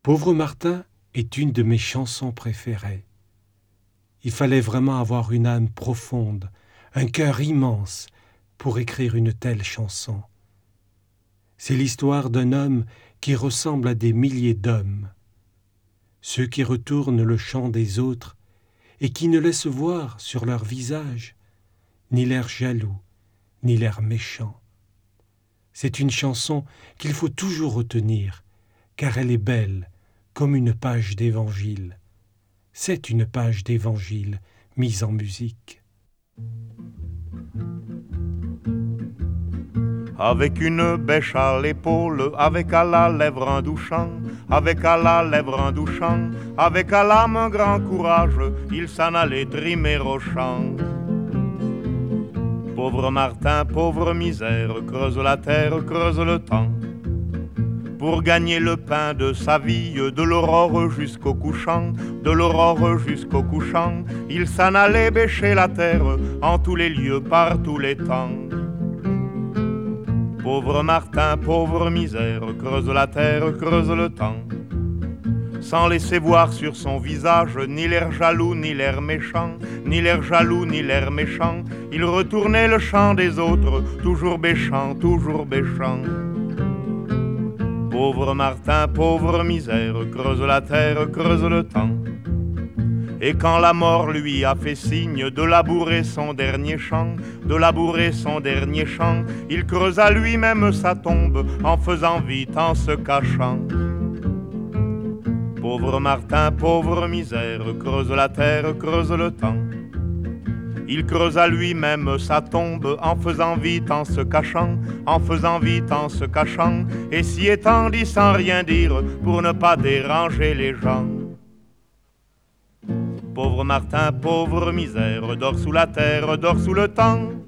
Pauvre Martin est une de mes chansons préférées. Il fallait vraiment avoir une âme profonde, un cœur immense pour écrire une telle chanson. C'est l'histoire d'un homme qui ressemble à des milliers d'hommes, ceux qui retournent le chant des autres et qui ne laissent voir sur leur visage ni l'air jaloux, ni l'air méchant. C'est une chanson qu'il faut toujours retenir, car elle est belle, comme une page d'évangile. C'est une page d'évangile mise en musique. Avec une bêche à l'épaule, avec à la lèvre un douchant, avec à la lèvre un douchant, avec à l'âme un grand courage, il s'en allait trimer au champ. Pauvre Martin, pauvre misère, creuse la terre, creuse le temps. Pour gagner le pain de sa vie, de l'aurore jusqu'au couchant, de l'aurore jusqu'au couchant, il s'en allait bêcher la terre en tous les lieux, par tous les temps. Pauvre Martin, pauvre misère, creuse la terre, creuse le temps. Sans laisser voir sur son visage ni l'air jaloux, ni l'air méchant, ni l'air jaloux, ni l'air méchant, il retournait le chant des autres, toujours bêchant, toujours bêchant. Pauvre Martin, pauvre misère, creuse la terre, creuse le temps. Et quand la mort lui a fait signe de labourer son dernier champ, de labourer son dernier champ, il creusa lui-même sa tombe en faisant vite, en se cachant. Pauvre Martin, pauvre misère, creuse la terre, creuse le temps. Il creusa lui-même sa tombe en faisant vite, en se cachant, en faisant vite, en se cachant, et s'y étendit sans rien dire pour ne pas déranger les gens. Pauvre Martin, pauvre misère, dors sous la terre, dors sous le temps.